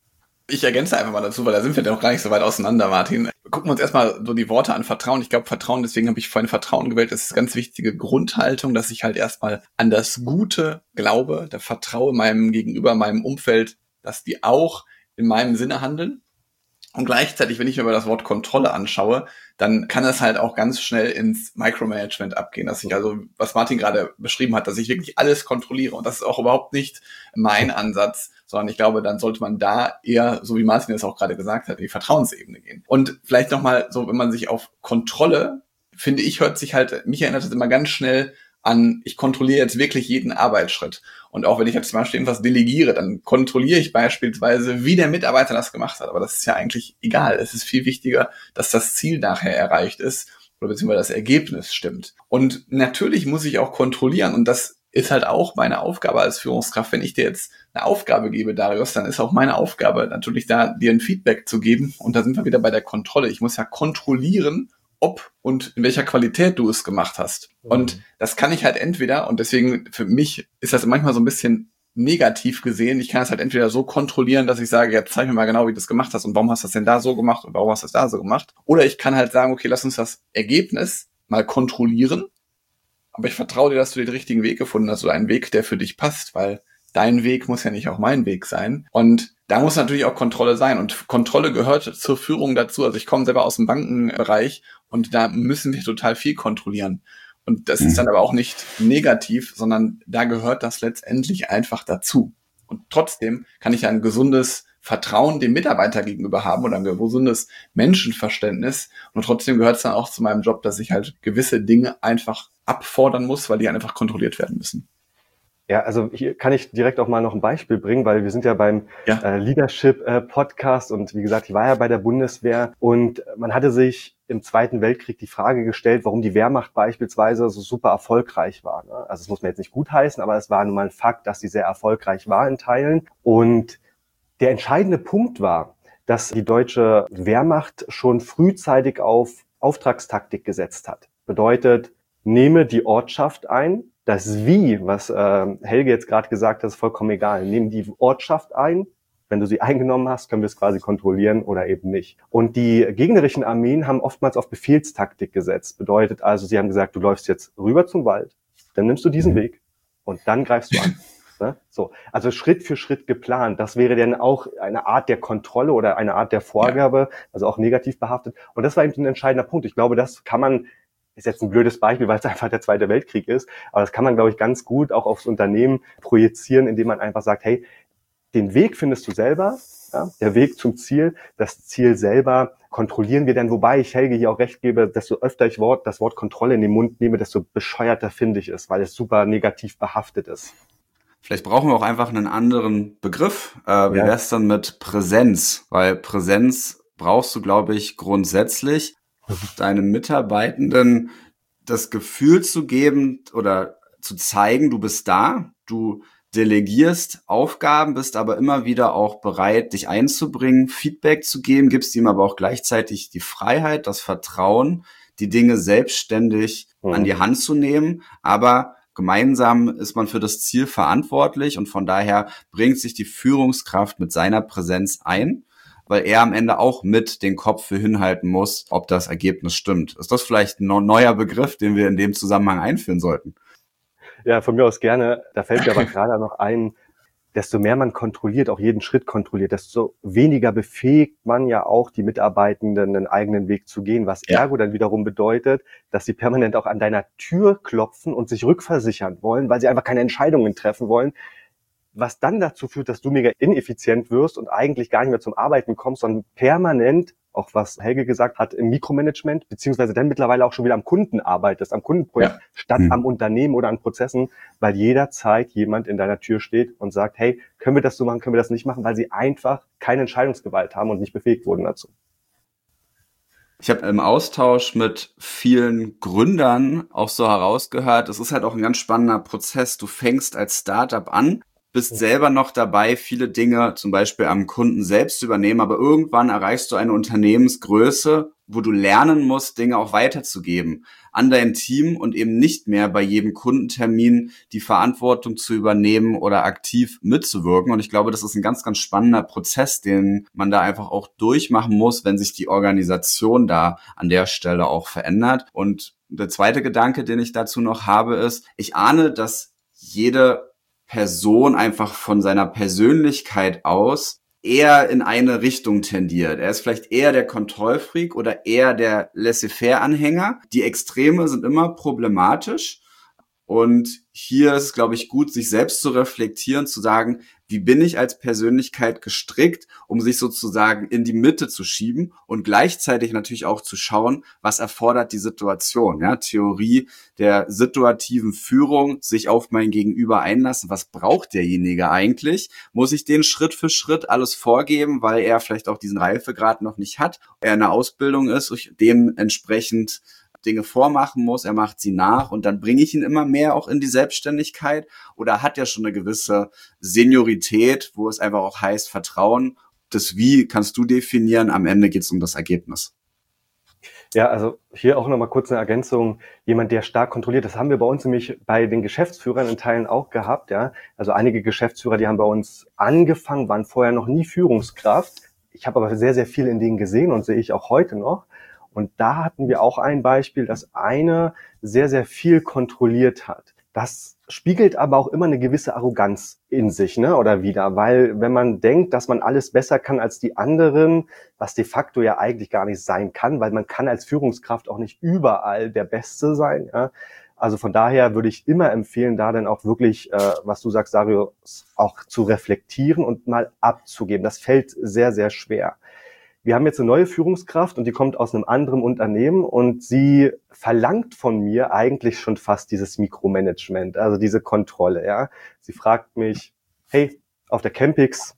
Ich ergänze einfach mal dazu, weil da sind wir noch gar nicht so weit auseinander, Martin. Gucken wir uns erstmal so die Worte an Vertrauen. Ich glaube, Vertrauen, deswegen habe ich vorhin Vertrauen gewählt. Das ist eine ganz wichtige Grundhaltung, dass ich halt erstmal an das Gute glaube, da vertraue meinem Gegenüber, meinem Umfeld, dass die auch in meinem Sinne handeln. Und gleichzeitig, wenn ich mir mal das Wort Kontrolle anschaue, dann kann es halt auch ganz schnell ins Micromanagement abgehen, dass ich also, was Martin gerade beschrieben hat, dass ich wirklich alles kontrolliere. Und das ist auch überhaupt nicht mein Ansatz, sondern ich glaube, dann sollte man da eher, so wie Martin es auch gerade gesagt hat, in die Vertrauensebene gehen. Und vielleicht nochmal so, wenn man sich auf Kontrolle, finde ich, hört sich halt, mich erinnert das immer ganz schnell an, ich kontrolliere jetzt wirklich jeden Arbeitsschritt. Und auch wenn ich jetzt zum Beispiel irgendwas delegiere, dann kontrolliere ich beispielsweise, wie der Mitarbeiter das gemacht hat. Aber das ist ja eigentlich egal. Es ist viel wichtiger, dass das Ziel nachher erreicht ist oder beziehungsweise das Ergebnis stimmt. Und natürlich muss ich auch kontrollieren, und das ist halt auch meine Aufgabe als Führungskraft. Wenn ich dir jetzt eine Aufgabe gebe, Darius, dann ist auch meine Aufgabe natürlich da, dir ein Feedback zu geben. Und da sind wir wieder bei der Kontrolle. Ich muss ja kontrollieren, ob und in welcher Qualität du es gemacht hast. Und das kann ich halt entweder, und deswegen für mich ist das manchmal so ein bisschen negativ gesehen, ich kann es halt entweder so kontrollieren, dass ich sage, jetzt zeig mir mal genau, wie du das gemacht hast und warum hast du das denn da so gemacht und warum hast du das da so gemacht. Oder ich kann halt sagen, okay, lass uns das Ergebnis mal kontrollieren, aber ich vertraue dir, dass du den richtigen Weg gefunden hast oder einen Weg, der für dich passt, weil dein Weg muss ja nicht auch mein Weg sein. Und da muss natürlich auch Kontrolle sein. Und Kontrolle gehört zur Führung dazu. Also ich komme selber aus dem Bankenbereich und da müssen wir total viel kontrollieren. Und das ist dann aber auch nicht negativ, sondern da gehört das letztendlich einfach dazu. Und trotzdem kann ich ein gesundes Vertrauen dem Mitarbeiter gegenüber haben oder ein gesundes Menschenverständnis. Und trotzdem gehört es dann auch zu meinem Job, dass ich halt gewisse Dinge einfach abfordern muss, weil die einfach kontrolliert werden müssen. Ja, also hier kann ich direkt auch mal noch ein Beispiel bringen, weil wir sind ja beim ja. äh, Leadership-Podcast äh, und wie gesagt, ich war ja bei der Bundeswehr und man hatte sich im Zweiten Weltkrieg die Frage gestellt, warum die Wehrmacht beispielsweise so super erfolgreich war. Ne? Also das muss man jetzt nicht gutheißen, aber es war nun mal ein Fakt, dass sie sehr erfolgreich war in Teilen. Und der entscheidende Punkt war, dass die deutsche Wehrmacht schon frühzeitig auf Auftragstaktik gesetzt hat. Bedeutet, nehme die Ortschaft ein. Das Wie, was äh, Helge jetzt gerade gesagt hat, ist vollkommen egal. Nimm die Ortschaft ein. Wenn du sie eingenommen hast, können wir es quasi kontrollieren oder eben nicht. Und die gegnerischen Armeen haben oftmals auf Befehlstaktik gesetzt. Bedeutet also, sie haben gesagt, du läufst jetzt rüber zum Wald, dann nimmst du diesen Weg und dann greifst du an. Ne? So, also Schritt für Schritt geplant. Das wäre dann auch eine Art der Kontrolle oder eine Art der Vorgabe, also auch negativ behaftet. Und das war eben ein entscheidender Punkt. Ich glaube, das kann man, ist jetzt ein blödes Beispiel, weil es einfach der Zweite Weltkrieg ist, aber das kann man, glaube ich, ganz gut auch aufs Unternehmen projizieren, indem man einfach sagt, hey, den Weg findest du selber, ja, der Weg zum Ziel, das Ziel selber kontrollieren wir dann, wobei ich Helge hier auch recht gebe, desto öfter ich Wort, das Wort Kontrolle in den Mund nehme, desto bescheuerter finde ich es, weil es super negativ behaftet ist. Vielleicht brauchen wir auch einfach einen anderen Begriff. Äh, wie Ja. wär's dann mit Präsenz? Weil Präsenz brauchst du, glaube ich, grundsätzlich deinen Mitarbeitenden das Gefühl zu geben oder zu zeigen, du bist da, du delegierst Aufgaben, bist aber immer wieder auch bereit, dich einzubringen, Feedback zu geben, gibst ihm aber auch gleichzeitig die Freiheit, das Vertrauen, die Dinge selbstständig mhm. an die Hand zu nehmen, aber gemeinsam ist man für das Ziel verantwortlich und von daher bringt sich die Führungskraft mit seiner Präsenz ein, weil er am Ende auch mit den Kopf für hinhalten muss, ob das Ergebnis stimmt. Ist das vielleicht ein neuer Begriff, den wir in dem Zusammenhang einführen sollten? Ja, von mir aus gerne. Da fällt mir aber gerade noch ein, desto mehr man kontrolliert, auch jeden Schritt kontrolliert, desto weniger befähigt man ja auch die Mitarbeitenden, einen eigenen Weg zu gehen, was Ja. ergo dann wiederum bedeutet, dass sie permanent auch an deiner Tür klopfen und sich rückversichern wollen, weil sie einfach keine Entscheidungen treffen wollen, was dann dazu führt, dass du mega ineffizient wirst und eigentlich gar nicht mehr zum Arbeiten kommst, sondern permanent, auch was Helge gesagt hat, im Mikromanagement, beziehungsweise dann mittlerweile auch schon wieder am Kunden arbeitest, am Kundenprojekt, Ja. statt Mhm. am Unternehmen oder an Prozessen, weil jederzeit jemand in deiner Tür steht und sagt, hey, können wir das so machen, können wir das nicht machen, weil sie einfach keine Entscheidungsgewalt haben und nicht befähigt wurden dazu. Ich habe im Austausch mit vielen Gründern auch so herausgehört, es ist halt auch ein ganz spannender Prozess. Du fängst als Startup an, bist selber noch dabei, viele Dinge zum Beispiel am Kunden selbst zu übernehmen, aber irgendwann erreichst du eine Unternehmensgröße, wo du lernen musst, Dinge auch weiterzugeben an dein Team und eben nicht mehr bei jedem Kundentermin die Verantwortung zu übernehmen oder aktiv mitzuwirken. Und ich glaube, das ist ein ganz, ganz spannender Prozess, den man da einfach auch durchmachen muss, wenn sich die Organisation da an der Stelle auch verändert. Und der zweite Gedanke, den ich dazu noch habe, ist, ich ahne, dass jede Person einfach von seiner Persönlichkeit aus eher in eine Richtung tendiert. Er ist vielleicht eher der Kontrollfreak oder eher der Laissez-faire-Anhänger. Die Extreme sind immer problematisch. Und hier ist es, glaube ich, gut, sich selbst zu reflektieren, zu sagen, wie bin ich als Persönlichkeit gestrickt, um sich sozusagen in die Mitte zu schieben und gleichzeitig natürlich auch zu schauen, was erfordert die Situation. Ja, Theorie der situativen Führung, sich auf mein Gegenüber einlassen. Was braucht derjenige eigentlich? Muss ich den Schritt für Schritt alles vorgeben, weil er vielleicht auch diesen Reifegrad noch nicht hat, er in der Ausbildung ist, ich dementsprechend Dinge vormachen muss, er macht sie nach und dann bringe ich ihn immer mehr auch in die Selbstständigkeit, oder hat er schon eine gewisse Seniorität, wo es einfach auch heißt, Vertrauen, das Wie kannst du definieren, am Ende geht es um das Ergebnis. Ja, also hier auch nochmal kurz eine Ergänzung, jemand, der stark kontrolliert, das haben wir bei uns nämlich bei den Geschäftsführern in Teilen auch gehabt, ja, also einige Geschäftsführer, die haben bei uns angefangen, waren vorher noch nie Führungskraft, ich habe aber sehr, sehr viel in denen gesehen und sehe ich auch heute noch. Und da hatten wir auch ein Beispiel, dass eine sehr, sehr viel kontrolliert hat. Das spiegelt aber auch immer eine gewisse Arroganz in sich, ne, oder wieder, weil wenn man denkt, dass man alles besser kann als die anderen, was de facto ja eigentlich gar nicht sein kann, weil man kann als Führungskraft auch nicht überall der Beste sein, ja. Also von daher würde ich immer empfehlen, da dann auch wirklich, äh, was du sagst, Darius, auch zu reflektieren und mal abzugeben. Das fällt sehr, sehr schwer. Wir haben jetzt eine neue Führungskraft und die kommt aus einem anderen Unternehmen und sie verlangt von mir eigentlich schon fast dieses Mikromanagement, also diese Kontrolle, ja. Sie fragt mich, hey, auf der Campix,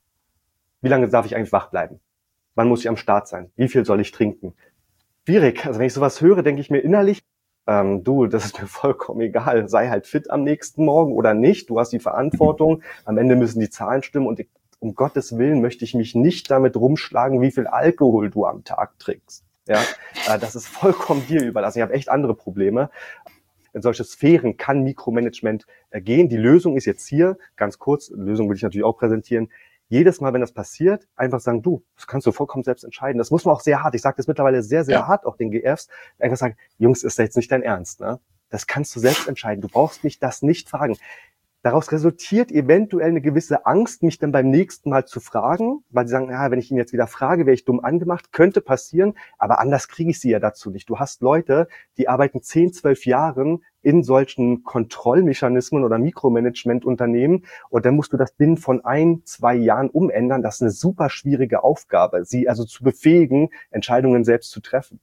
wie lange darf ich eigentlich wach bleiben? Wann muss ich am Start sein? Wie viel soll ich trinken? Schwierig. Also wenn ich sowas höre, denke ich mir innerlich, ähm, du, das ist mir vollkommen egal. Sei halt fit am nächsten Morgen oder nicht. Du hast die Verantwortung. Am Ende müssen die Zahlen stimmen und ich, um Gottes Willen möchte ich mich nicht damit rumschlagen, wie viel Alkohol du am Tag trinkst. Ja, äh, das ist vollkommen dir überlassen. Ich habe echt andere Probleme. In solche Sphären kann Mikromanagement äh, gehen. Die Lösung ist jetzt hier, ganz kurz, Lösung will ich natürlich auch präsentieren. Jedes Mal, wenn das passiert, einfach sagen, du, das kannst du vollkommen selbst entscheiden. Das muss man auch sehr hart, ich sage das mittlerweile sehr, sehr ja. hart, auch den G Fs, einfach sagen, Jungs, ist jetzt nicht dein Ernst, ne? Das kannst du selbst entscheiden. Du brauchst mich das nicht fragen. Daraus resultiert eventuell eine gewisse Angst, mich dann beim nächsten Mal zu fragen, weil sie sagen, ja, wenn ich ihn jetzt wieder frage, wäre ich dumm angemacht, könnte passieren, aber anders kriege ich sie ja dazu nicht. Du hast Leute, die arbeiten zehn, zwölf Jahren in solchen Kontrollmechanismen oder Mikromanagement-Unternehmen und dann musst du das binnen von ein, zwei Jahren umändern. Das ist eine super schwierige Aufgabe, sie also zu befähigen, Entscheidungen selbst zu treffen.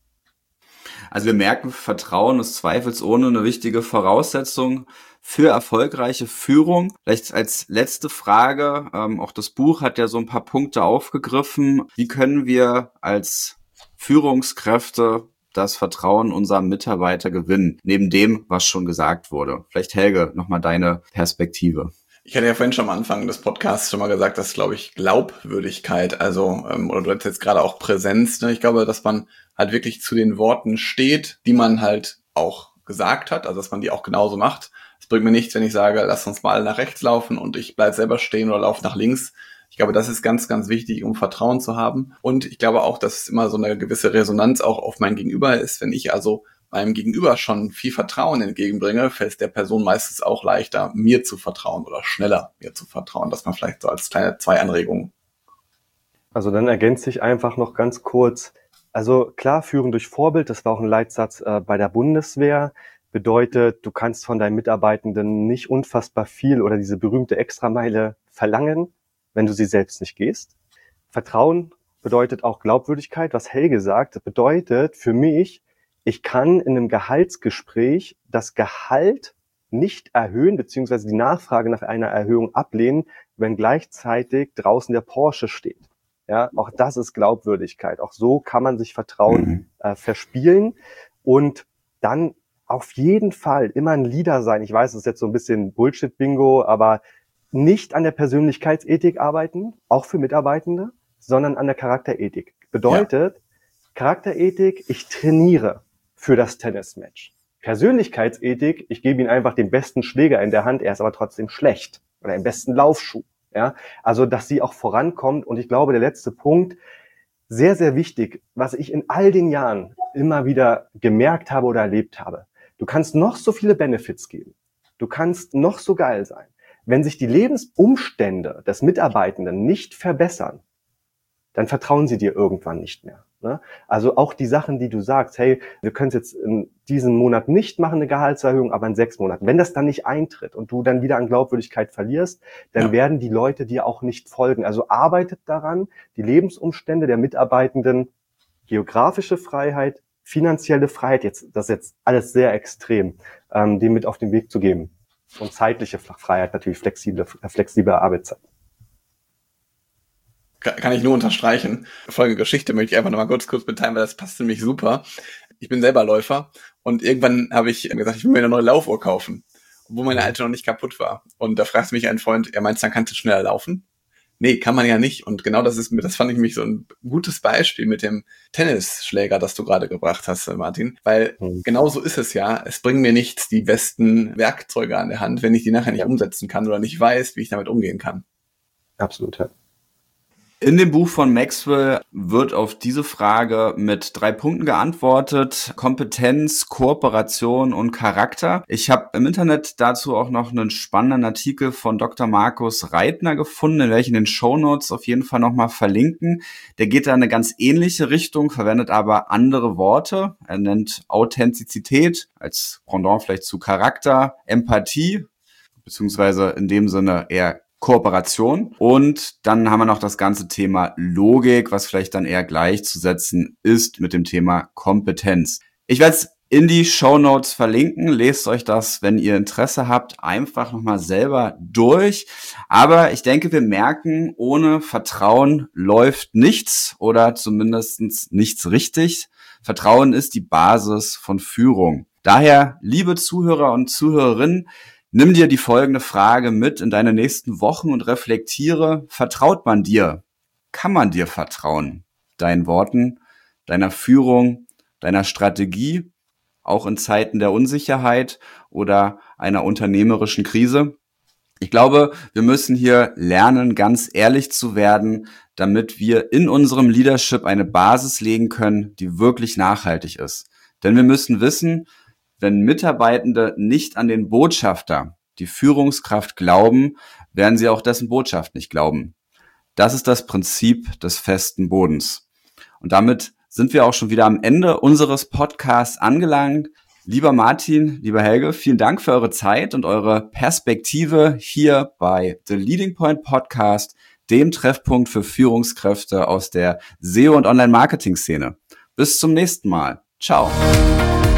Also wir merken, Vertrauen ist zweifelsohne eine wichtige Voraussetzung für erfolgreiche Führung. Vielleicht als letzte Frage, ähm, auch das Buch hat ja so ein paar Punkte aufgegriffen. Wie können wir als Führungskräfte das Vertrauen unserer Mitarbeiter gewinnen, neben dem, was schon gesagt wurde? Vielleicht, Helge, nochmal deine Perspektive. Ich hatte ja vorhin schon am Anfang des Podcasts schon mal gesagt, dass, glaube ich, Glaubwürdigkeit, also, ähm, oder du hast jetzt gerade auch Präsenz, ne? Ich glaube, dass man halt wirklich zu den Worten steht, die man halt auch gesagt hat, also dass man die auch genauso macht. Es bringt mir nichts, wenn ich sage, lass uns mal nach rechts laufen und ich bleib selber stehen oder laufe nach links. Ich glaube, das ist ganz, ganz wichtig, um Vertrauen zu haben. Und ich glaube auch, dass es immer so eine gewisse Resonanz auch auf mein Gegenüber ist. Wenn ich also meinem Gegenüber schon viel Vertrauen entgegenbringe, fällt es der Person meistens auch leichter, mir zu vertrauen oder schneller mir zu vertrauen. Das man vielleicht so als kleine zwei Anregungen. Also dann ergänze ich einfach noch ganz kurz. Also klar, führen durch Vorbild, das war auch ein Leitsatz äh, bei der Bundeswehr, bedeutet, du kannst von deinen Mitarbeitenden nicht unfassbar viel oder diese berühmte Extrameile verlangen, wenn du sie selbst nicht gehst. Vertrauen bedeutet auch Glaubwürdigkeit, was Helge sagt. Das bedeutet für mich, ich kann in einem Gehaltsgespräch das Gehalt nicht erhöhen, beziehungsweise die Nachfrage nach einer Erhöhung ablehnen, wenn gleichzeitig draußen der Porsche steht. Ja, auch das ist Glaubwürdigkeit. Auch so kann man sich Vertrauen mhm. äh, verspielen und dann auf jeden Fall immer ein Leader sein. Ich weiß, das ist jetzt so ein bisschen Bullshit-Bingo, aber nicht an der Persönlichkeitsethik arbeiten, auch für Mitarbeitende, sondern an der Charakterethik. Bedeutet, ja. Charakterethik, ich trainiere für das Tennismatch. Persönlichkeitsethik, ich gebe ihm einfach den besten Schläger in der Hand, er ist aber trotzdem schlecht. Oder den besten Laufschuh. Ja, also, dass sie auch vorankommt. Und ich glaube, der letzte Punkt, sehr, sehr wichtig, was ich in all den Jahren immer wieder gemerkt habe oder erlebt habe. Du kannst noch so viele Benefits geben. Du kannst noch so geil sein. wenn sich die Lebensumstände des Mitarbeitenden nicht verbessern, dann vertrauen sie dir irgendwann nicht mehr. Ne? Also auch die Sachen, die du sagst, hey, wir können es jetzt in diesem Monat nicht machen, eine Gehaltserhöhung, aber in sechs Monaten. Wenn das dann nicht eintritt und du dann wieder an Glaubwürdigkeit verlierst, dann ja. werden die Leute dir auch nicht folgen. Also arbeitet daran, die Lebensumstände der Mitarbeitenden, geografische Freiheit, finanzielle Freiheit, jetzt das ist jetzt alles sehr extrem, ähm, dem mit auf den Weg zu geben. Und zeitliche Freiheit, natürlich flexible, flexible Arbeitszeit. Kann ich nur unterstreichen. Folgende Geschichte möchte ich einfach nochmal kurz, kurz mitteilen, weil das passt nämlich super. Ich bin selber Läufer und irgendwann habe ich gesagt, ich will mir eine neue Laufuhr kaufen, obwohl meine alte noch nicht kaputt war. Und da fragt mich ein Freund, er meint, dann kannst du schneller laufen? Nee, kann man ja nicht. Und genau das ist, das fand ich mich so ein gutes Beispiel mit dem Tennisschläger, das du gerade gebracht hast, Martin. Weil mhm. genau so ist es ja. Es bringt mir nichts, die besten Werkzeuge an der Hand, wenn ich die nachher nicht umsetzen kann oder nicht weiß, wie ich damit umgehen kann. Absolut, ja. In dem Buch von Maxwell wird auf diese Frage mit drei Punkten geantwortet: Kompetenz, Kooperation und Charakter. Ich habe im Internet dazu auch noch einen spannenden Artikel von Doktor Markus Reitner gefunden, den werde ich in den Shownotes auf jeden Fall nochmal verlinken. Der geht da in eine ganz ähnliche Richtung, verwendet aber andere Worte. Er nennt Authentizität als Pendant vielleicht zu Charakter, Empathie, beziehungsweise in dem Sinne eher Kooperation. Und dann haben wir noch das ganze Thema Logik, was vielleicht dann eher gleichzusetzen ist mit dem Thema Kompetenz. Ich werde es in die Shownotes verlinken. Lest euch das, wenn ihr Interesse habt, einfach nochmal selber durch. Aber ich denke, wir merken, ohne Vertrauen läuft nichts oder zumindest nichts richtig. Vertrauen ist die Basis von Führung. Daher, liebe Zuhörer und Zuhörerinnen, nimm dir die folgende Frage mit in deine nächsten Wochen und reflektiere: Vertraut man dir? Kann man dir vertrauen? Deinen Worten, deiner Führung, deiner Strategie, auch in Zeiten der Unsicherheit oder einer unternehmerischen Krise? Ich glaube, wir müssen hier lernen, ganz ehrlich zu werden, damit wir in unserem Leadership eine Basis legen können, die wirklich nachhaltig ist. Denn wir müssen wissen, wenn Mitarbeitende nicht an den Botschafter, die Führungskraft, glauben, werden sie auch dessen Botschaft nicht glauben. Das ist das Prinzip des festen Bodens. Und damit sind wir auch schon wieder am Ende unseres Podcasts angelangt. Lieber Martin, lieber Helge, vielen Dank für eure Zeit und eure Perspektive hier bei The Leading Point Podcast, dem Treffpunkt für Führungskräfte aus der S E O- und Online-Marketing-Szene. Bis zum nächsten Mal. Ciao.